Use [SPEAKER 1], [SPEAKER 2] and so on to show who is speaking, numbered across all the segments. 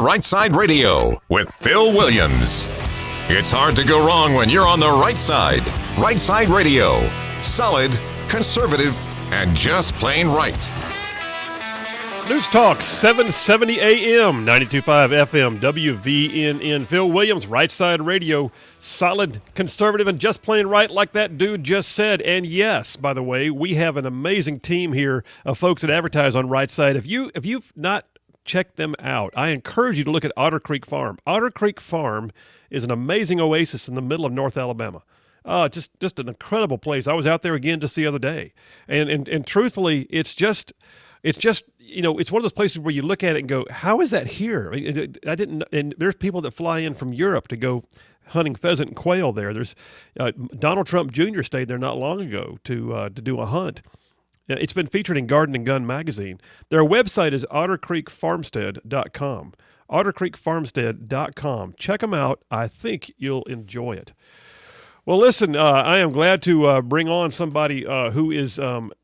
[SPEAKER 1] Right Side Radio with Phil Williams. It's hard to go wrong when you're on the right side. Right Side Radio. Solid, conservative, and just plain right.
[SPEAKER 2] News Talk, 770 AM, 92.5 FM, WVNN. Phil Williams, Right Side Radio, solid, conservative, and just plain right, like that dude just said. And yes, by the way, we have an amazing team here of folks that advertise on Right Side. If you've not checked them out, I encourage you to look at Otter Creek Farm. Otter Creek Farm is an amazing oasis in the middle of North Alabama. Just an incredible place. I was out there again just the other day, and truthfully, it's just it's one of those places where you look at it and go, how is that here? I mean, I didn't. And there's people that fly in from Europe to go hunting pheasant and quail there. There's Donald Trump Jr. stayed there not long ago to do a hunt. It's been featured in Garden and Gun magazine. Their website is ottercreekfarmstead.com. ottercreekfarmstead.com. Check them out. I think you'll enjoy it. Well, listen, I am glad to bring on somebody who is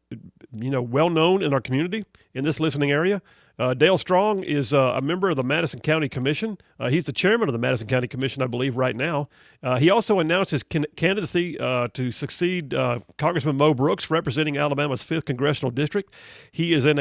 [SPEAKER 2] well known in our community in this listening area. Dale Strong is a member of the Madison County Commission. He's the chairman of the Madison County Commission, I believe, right now. He also announced his candidacy to succeed Congressman Mo Brooks, representing Alabama's 5th Congressional District. He is in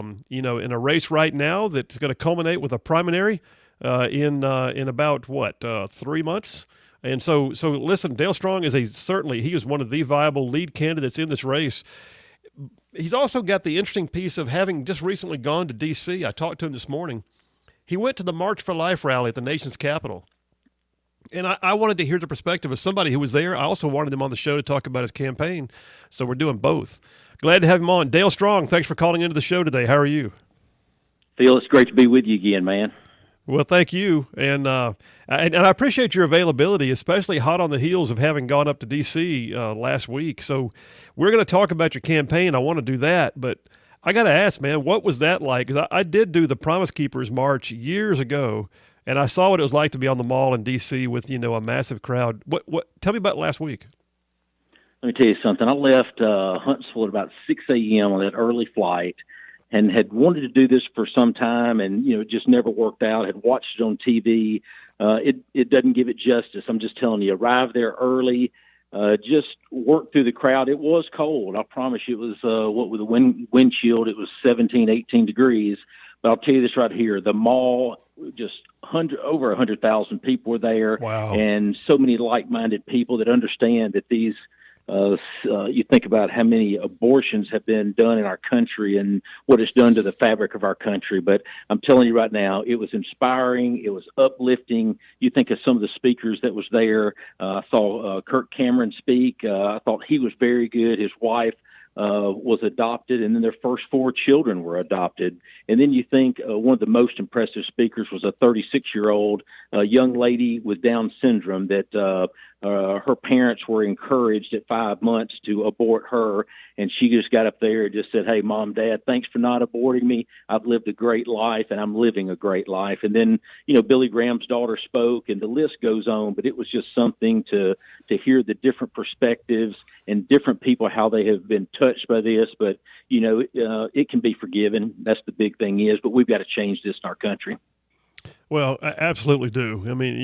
[SPEAKER 2] a race right now that's going to culminate with a primary in about 3 months. And so listen, Dale Strong he is one of the viable lead candidates in this race. He's also got the interesting piece of having just recently gone to D.C. I talked to him this morning. He went to the March for Life rally at the nation's capital. And I wanted to hear the perspective of somebody who was there. I also wanted him on the show to talk about his campaign. So we're doing both. Glad to have him on. Dale Strong, thanks for calling into the show today. How are you?
[SPEAKER 3] Phil, it's great to be with you again, man.
[SPEAKER 2] Well, thank you, and I appreciate your availability, especially hot on the heels of having gone up to D.C. Last week. So we're going to talk about your campaign. I want to do that, but I got to ask, man, what was that like? Because I did do the Promise Keepers March years ago, and I saw what it was like to be on the mall in D.C. with a massive crowd. What? Tell me about last week.
[SPEAKER 3] Let me tell you something. I left Huntsville at about 6 a.m. on that early flight, and had wanted to do this for some time, and it just never worked out. Had watched it on TV. It doesn't give it justice. I'm just telling you. Arrived there early, just worked through the crowd. It was cold. I promise you. It was with the wind chill. It was 17, 18 degrees. But I'll tell you this right here: the mall, just over 100,000 people were there.
[SPEAKER 2] Wow.
[SPEAKER 3] And so many like-minded people that understand that these. You think about how many abortions have been done in our country and what it's done to the fabric of our country. But I'm telling you right now, it was inspiring. It was uplifting. You think of some of the speakers that was there. I saw Kirk Cameron speak. I thought he was very good. His wife was adopted, and then their first 4 children were adopted. And then you think one of the most impressive speakers was a 36-year-old young lady with Down syndrome that her parents were encouraged at 5 months to abort her, and she just got up there and just said, "Hey, Mom, Dad, thanks for not aborting me. I've lived a great life, and I'm living a great life." And then, Billy Graham's daughter spoke, and the list goes on, but it was just something to hear the different perspectives and different people, how they have been touched by this. But, it can be forgiven. That's the big thing is, but we've got to change this in our country.
[SPEAKER 2] Well, I absolutely do. I mean,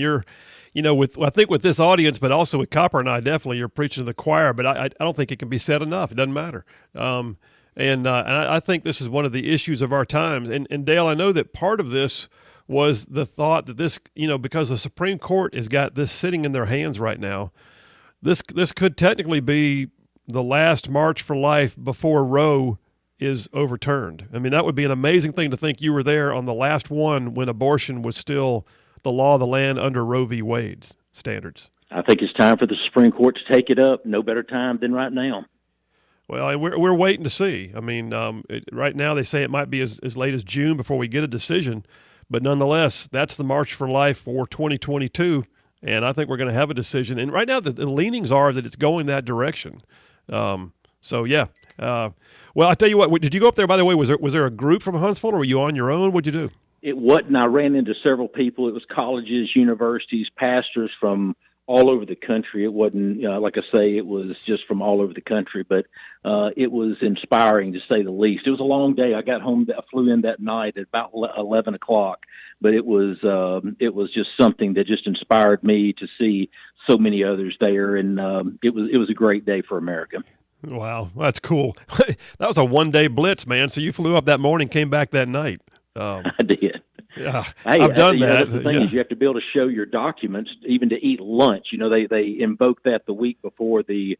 [SPEAKER 2] I think with this audience, but also with Copper and I, definitely you're preaching to the choir, but I don't think it can be said enough. It doesn't matter. And I think this is one of the issues of our times. And Dale, I know that part of this was the thought that this, because the Supreme Court has got this sitting in their hands right now, this could technically be the last March for Life before Roe is overturned. I mean, that would be an amazing thing to think you were there on the last one when abortion was still the law of the land under Roe v. Wade's standards.
[SPEAKER 3] I think it's time for the Supreme Court to take it up. No better time than right now.
[SPEAKER 2] Well, we're waiting to see. I mean, right now they say it might be as late as June before we get a decision, but nonetheless, that's the March for Life for 2022, and I think we're going to have a decision. And right now, the leanings are that it's going that direction. So yeah. Well, I tell you what. Did you go up there? By the way, was there a group from Huntsville, or were you on your own? What'd you do?
[SPEAKER 3] It wasn't. I ran into several people. It was colleges, universities, pastors from all over the country. It wasn't, like I say, it was just from all over the country, but it was inspiring to say the least. It was a long day. I got home, I flew in that night at about 11 o'clock, but it was just something that just inspired me to see so many others there. And it was a great day for America.
[SPEAKER 2] Wow. That's cool. That was a 1-day blitz, man. So you flew up that morning, came back that night.
[SPEAKER 3] I did.
[SPEAKER 2] Yeah,
[SPEAKER 3] hey,
[SPEAKER 2] I've done that.
[SPEAKER 3] That's the thing is you have to be able to show your documents, even to eat lunch. They invoke that the week before the,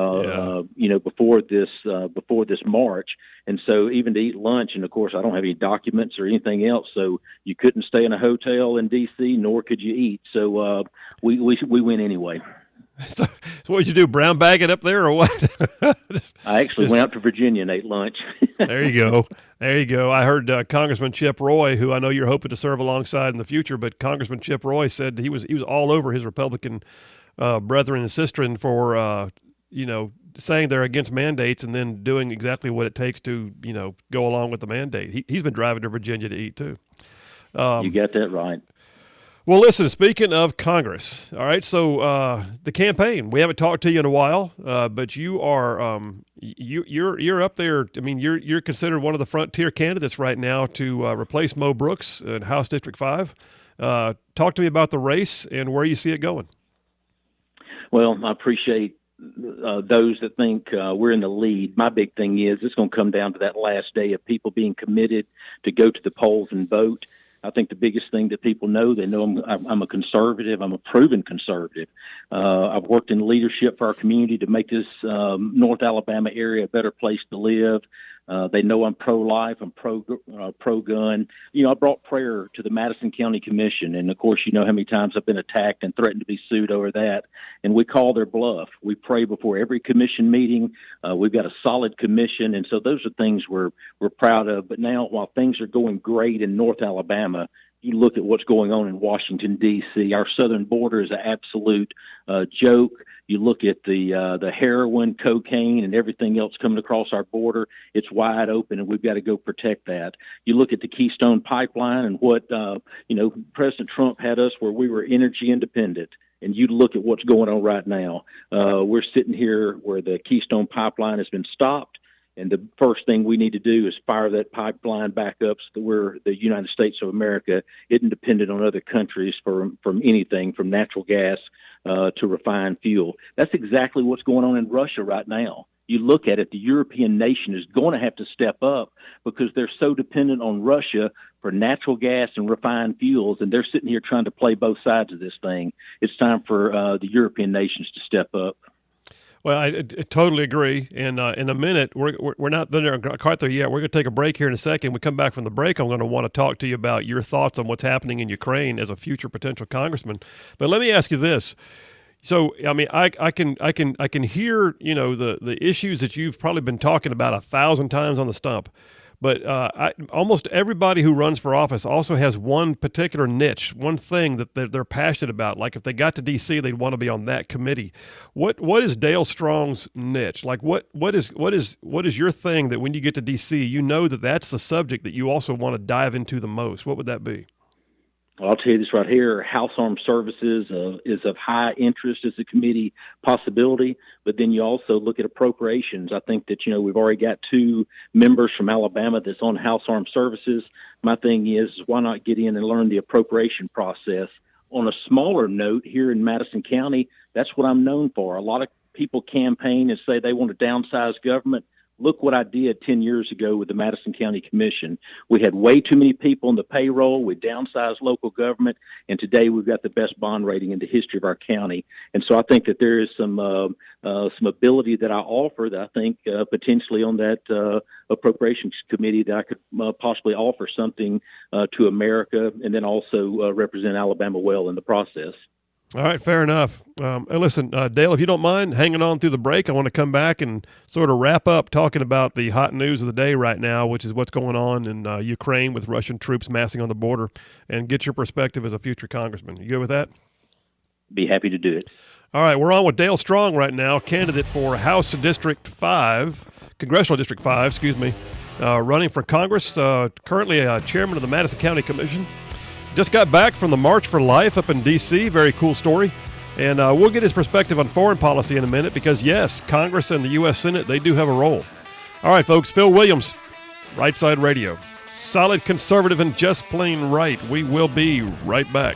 [SPEAKER 3] before this march, and so even to eat lunch. And of course, I don't have any documents or anything else, so you couldn't stay in a hotel in D.C. nor could you eat. So we went anyway.
[SPEAKER 2] So what did you do? Brown bag it up there or what?
[SPEAKER 3] I actually went out to Virginia and ate lunch.
[SPEAKER 2] There you go. There you go. I heard Congressman Chip Roy, who I know you're hoping to serve alongside in the future, but Congressman Chip Roy said he was all over his Republican brethren and sistren for saying they're against mandates and then doing exactly what it takes to go along with the mandate. He's been driving to Virginia to eat too.
[SPEAKER 3] You got that right.
[SPEAKER 2] Well, listen, speaking of Congress, all right, so the campaign, we haven't talked to you in a while, but you are you're up there. I mean, you're considered one of the frontier candidates right now to replace Mo Brooks in House District 5. Talk to me about the race and where you see it going.
[SPEAKER 3] Well, I appreciate those that think we're in the lead. My big thing is it's going to come down to that last day of people being committed to go to the polls and vote. I think the biggest thing that people know, they know I'm a conservative. I'm a proven conservative. I've worked in leadership for our community to make this North Alabama area a better place to live. They know I'm pro-life. I'm pro-gun. I brought prayer to the Madison County Commission, and of course, you know how many times I've been attacked and threatened to be sued over that. And we call their bluff. We pray before every commission meeting. We've got a solid commission, and so those are things we're proud of. But now, while things are going great in North Alabama, you look at what's going on in Washington, D.C. Our southern border is an absolute joke. You look at the heroin, cocaine, and everything else coming across our border. It's wide open, and we've got to go protect that. You look at the Keystone Pipeline and what President Trump had us where we were energy independent. And you look at what's going on right now. We're sitting here where the Keystone Pipeline has been stopped. And the first thing we need to do is fire that pipeline back up so that we're the United States of America isn't dependent on other countries from anything, from natural gas to refined fuel. That's exactly what's going on in Russia right now. You look at it, the European nation is going to have to step up because they're so dependent on Russia for natural gas and refined fuels, and they're sitting here trying to play both sides of this thing. It's time for the European nations to step up.
[SPEAKER 2] Well, I totally agree. And in a minute, we're not quite there yet. We're going to take a break here in a second. When we come back from the break, I'm going to want to talk to you about your thoughts on what's happening in Ukraine as a future potential congressman. But let me ask you this. So, I mean, I can hear, the issues that you've probably been talking about 1,000 times on the stump. But almost everybody who runs for office also has one particular niche, one thing that they're passionate about. Like if they got to D.C., they'd want to be on that committee. What is Dale Strong's niche? Like what is your thing that when you get to D.C., you know that's the subject that you also want to dive into the most? What would that be?
[SPEAKER 3] I'll tell you this right here. House Armed Services is of high interest as a committee possibility, but then you also look at appropriations. I think that, we've already got 2 members from Alabama that's on House Armed Services. My thing is why not get in and learn the appropriation process? On a smaller note, here in Madison County, that's what I'm known for. A lot of people campaign and say they want to downsize government. Look what I did 10 years ago with the Madison County Commission. We had way too many people on the payroll. We downsized local government, and today we've got the best bond rating in the history of our county. And so I think that there is some ability that I offer that I think potentially on that appropriations committee that I could possibly offer something to America and then also represent Alabama well in the process.
[SPEAKER 2] All right, fair enough. And listen, Dale, if you don't mind hanging on through the break, I want to come back and sort of wrap up talking about the hot news of the day right now, which is what's going on in Ukraine with Russian troops massing on the border, and get your perspective as a future congressman. You good with that?
[SPEAKER 3] Be happy to do it.
[SPEAKER 2] All right, we're on with Dale Strong right now, candidate for House District 5, Congressional District 5, running for Congress, currently chairman of the Madison County Commission. Just got back from the March for Life up in D.C. Very cool story. And we'll get his perspective on foreign policy in a minute because, yes, Congress and the U.S. Senate, they do have a role. All right, folks, Phil Williams, Right Side Radio. Solid, conservative, and just plain right. We will be right back.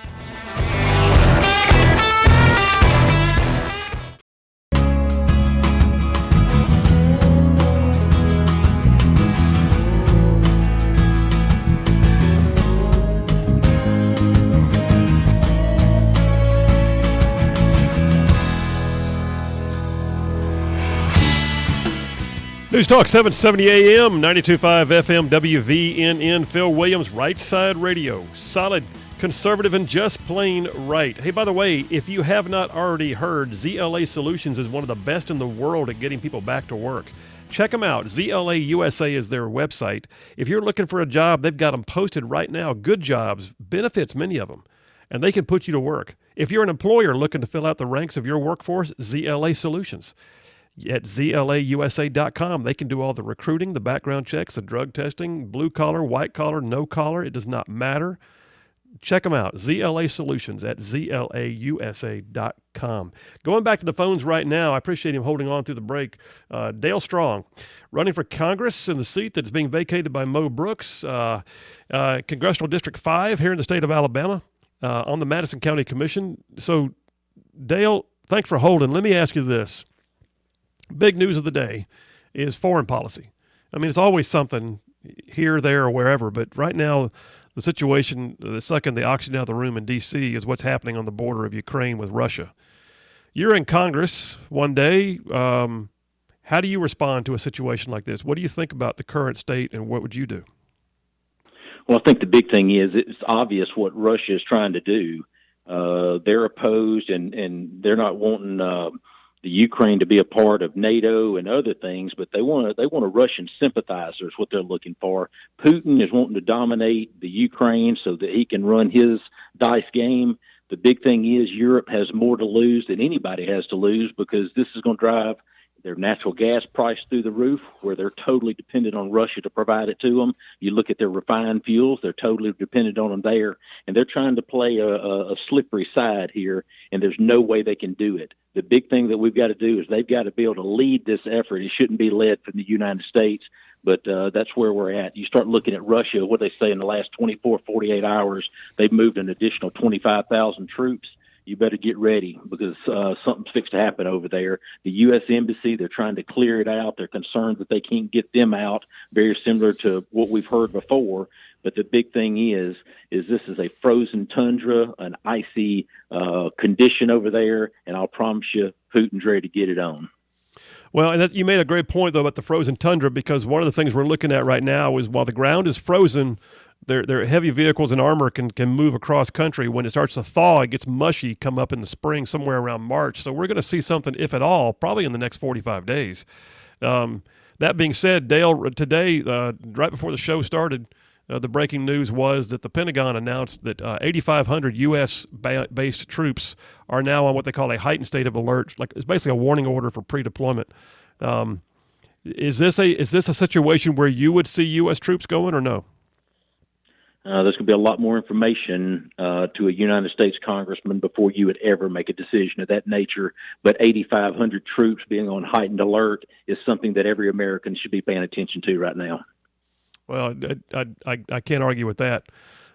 [SPEAKER 2] News Talk 770 AM, 92.5 FM, WVNN, Phil Williams, Right Side Radio. Solid, conservative, and just plain right. Hey, by the way, if you have not already heard, ZLA Solutions is one of the best in the world at getting people back to work. Check them out. ZLA USA is their website. If you're looking for a job, they've got them posted right now. Good jobs, benefits, many of them, and they can put you to work. If you're an employer looking to fill out the ranks of your workforce, ZLA Solutions. At ZLAUSA.com, they can do all the recruiting, the background checks, the drug testing, blue collar, white collar, no collar. It does not matter. Check them out. ZLA Solutions at ZLAUSA.com. Going back to the phones right now, I appreciate him holding on through the break. Dale Strong, running for Congress in the seat that's being vacated by Mo Brooks, Congressional District 5 here in the state of Alabama, on the Madison County Commission. So, Dale, thanks for holding. Let me ask you this. Big news of the day is foreign policy. I mean, it's always something here, there, or wherever, but right now the situation, the sucking the oxygen out of the room in D.C. is what's happening on the border of Ukraine with Russia. You're in Congress one day. How do you respond to a situation like this? What do you think about the current state, and what would you do?
[SPEAKER 3] Well, I think the big thing is it's obvious what Russia is trying to do. They're opposed, and they're not wanting the Ukraine to be a part of NATO and other things, but they want a Russian sympathizer is what they're looking for. Putin is wanting to dominate the Ukraine so that he can run his dice game. The big thing is Europe has more to lose than anybody has to lose because this is going to drive their natural gas price through the roof, where they're totally dependent on Russia to provide it to them. You look at their refined fuels, they're totally dependent on them there, and they're trying to play a slippery side here, and there's no way they can do it. The big thing that we've got to do is they've got to be able to lead this effort. It shouldn't be led from the United States, but that's where we're at. You start looking at Russia, what they say in the last 24, 48 hours, they've moved an additional 25,000 troops. You better get ready because something's fixed to happen over there. The U.S. Embassy, they're trying to clear it out. They're concerned that they can't get them out, very similar to what we've heard before. But the big thing is this is a frozen tundra, an icy condition over there, and I'll promise you Putin's ready to get it on.
[SPEAKER 2] Well, and you made a great point, though, about the frozen tundra, because one of the things we're looking at right now is while the ground is frozen, their heavy vehicles and armor can move across country. When it starts to thaw, it gets mushy come up in the spring, somewhere around March. So we're going to see something, if at all, probably in the next 45 days. That being said, Dale, today, right before the show started, the breaking news was that the Pentagon announced that 8,500 U.S.-based troops are now on what they call a heightened state of alert. Like it's basically a warning order for pre-deployment. Is this a situation where you would see U.S. troops going or no?
[SPEAKER 3] There's going to be a lot more information to a United States congressman before you would ever make a decision of that nature. But 8,500 troops being on heightened alert is something that every American should be paying attention to right now. Well,
[SPEAKER 2] I can't argue with that.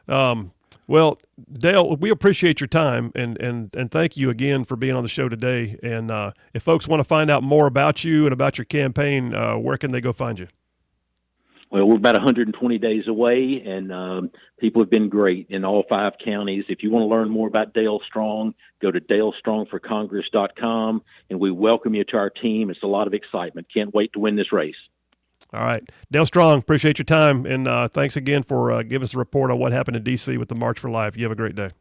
[SPEAKER 2] Well, Dale, we appreciate your time, and thank you again for being on the show today. And if folks want to find out more about you and about your campaign, where can they go find you?
[SPEAKER 3] Well, we're about 120 days away, and people have been great in all 5 counties. If you want to learn more about Dale Strong, go to dalestrongforcongress.com, and we welcome you to our team. It's a lot of excitement. Can't wait to win this race.
[SPEAKER 2] All right. Dale Strong, appreciate your time, and thanks again for giving us a report on what happened in D.C. with the March for Life. You have a great day.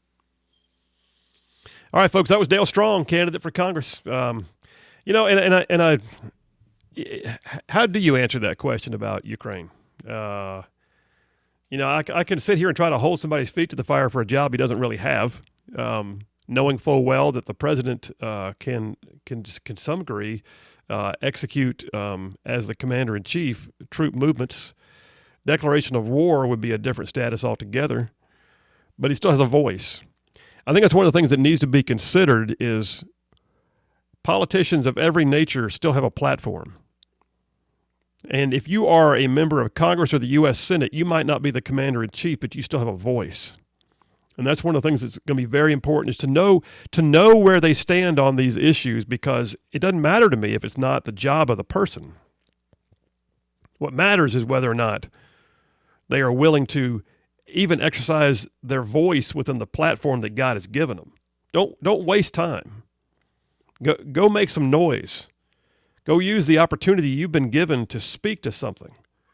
[SPEAKER 2] All right, folks, that was Dale Strong, candidate for Congress. How do you answer that question about Ukraine? I can sit here and try to hold somebody's feet to the fire for a job he doesn't really have, knowing full well that the president can some degree execute as the commander-in-chief troop movements. Declaration of war would be a different status altogether, but he still has a voice. I think that's one of the things that needs to be considered is politicians of every nature still have a platform. And if you are a member of Congress or the U.S. Senate, you might not be the commander-in-chief, but you still have a voice. And that's one of the things that's going to be very important, is to know where they stand on these issues, because it doesn't matter to me if it's not the job of the person. What matters is whether or not they are willing to even exercise their voice within the platform that God has given them. Don't waste time. Go make some noise. Go use the opportunity you've been given to speak to something.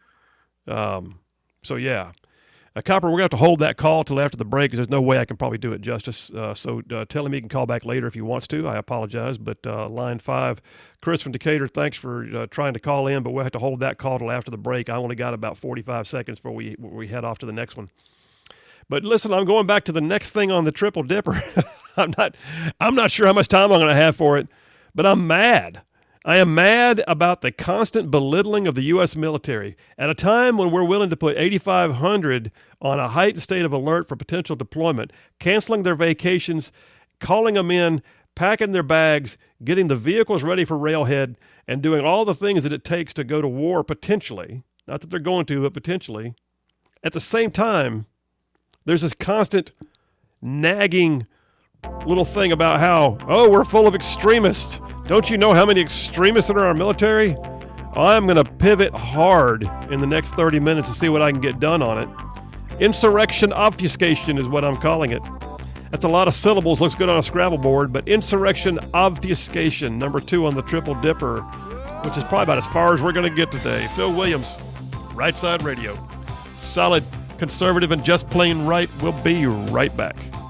[SPEAKER 2] So yeah. Copper, we're going to have to hold that call till after the break, because there's no way I can probably do it justice. So tell him he can call back later if he wants to. I apologize. But line 5, Chris from Decatur, thanks for trying to call in, but we'll have to hold that call till after the break. I only got about 45 seconds before we head off to the next one. But listen, I'm going back to the next thing on the Triple Dipper. I'm not sure how much time I'm going to have for it, but I'm mad. I am mad about the constant belittling of the U.S. military at a time when we're willing to put 8,500 on a heightened state of alert for potential deployment, canceling their vacations, calling them in, packing their bags, getting the vehicles ready for railhead, and doing all the things that it takes to go to war potentially. Not that they're going to, but potentially. At the same time, there's this constant nagging little thing about how, we're full of extremists. Don't you know how many extremists are in our military? I'm going to pivot hard in the next 30 minutes to see what I can get done on it. Insurrection obfuscation is what I'm calling it. That's a lot of syllables, looks good on a Scrabble board, but insurrection obfuscation, number 2 on the Triple Dipper, which is probably about as far as we're going to get today. Phil Williams, Right Side Radio. Solid, conservative, and just plain right. We'll be right back.